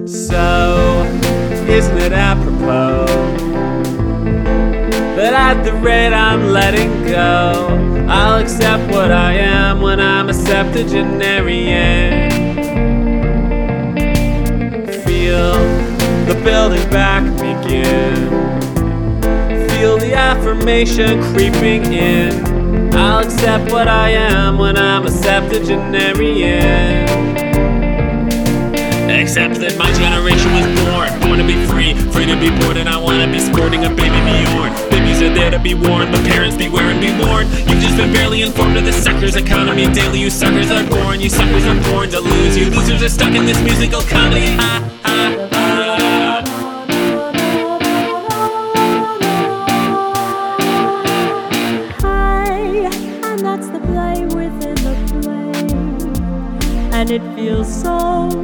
So, isn't it apropos that at the rate I'm letting go, I'll accept what I am when I'm a septuagenarian? Feel the building back begin, feel the affirmation creeping in. I'll accept what I am when I'm a septuagenarian. Except that my generation was born to be free to be bored, and I wanna be sporting a baby Bjorn. Babies are there to be warned, but parents beware and be warned. You've just been barely informed of the suckers economy daily. You suckers are born, you suckers are born to lose. You losers are stuck in this musical comedy. Ha, ha, ha. Hi, and that's the play within the play, and it feels so.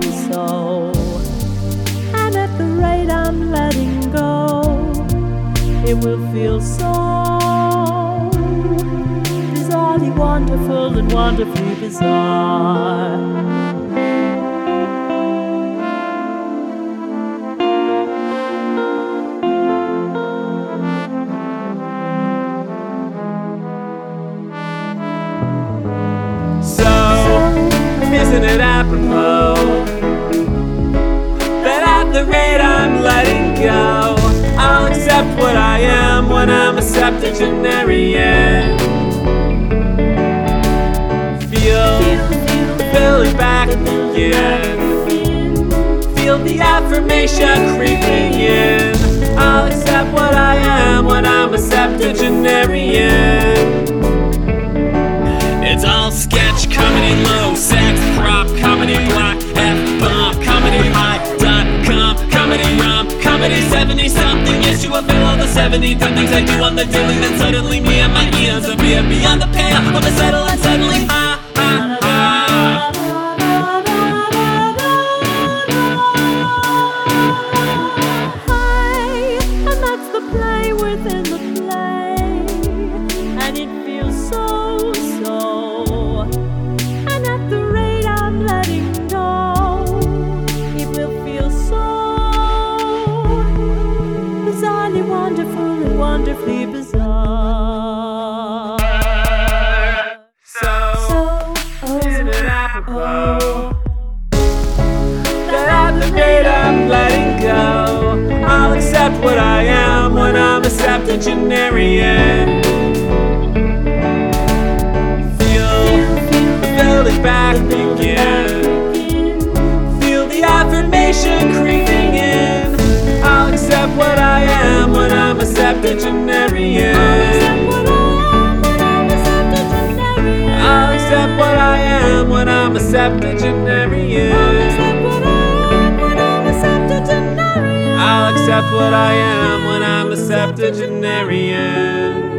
And at the rate I'm letting go, it will feel so bizarrely wonderful and wonderfully bizarre. So, isn't it apropos that at the rate I'm letting go, I'll accept what I am when I'm a septuagenarian? Feel it back again, feel the affirmation creeping in. I'll accept what I am when I'm a septuagenarian. It's all sketch, comedy low, sex, prop, comedy block, F-bomb, comedy high.com, comedy rom, comedy 70-something, yes, you avail all the 70 dumb things I do on the daily. Then suddenly me and my eons appear beyond the pale of the settle, and suddenly ha, ha, ha. Hi, and that's the play within the play, and it feels so. And at the rate I'm letting go, it will feel so bizarrely wonderful and wonderfully bizarre. So isn't it apropos that at the rate I'm letting go, I'll accept what I am when I'm a septuagenarian? Back begin, feel the affirmation creeping in. I'll accept what I am when I'm a septuagenarian. I'll accept what I am when I'm a septuagenarian. I'll accept what I am when I'm a septuagenarian.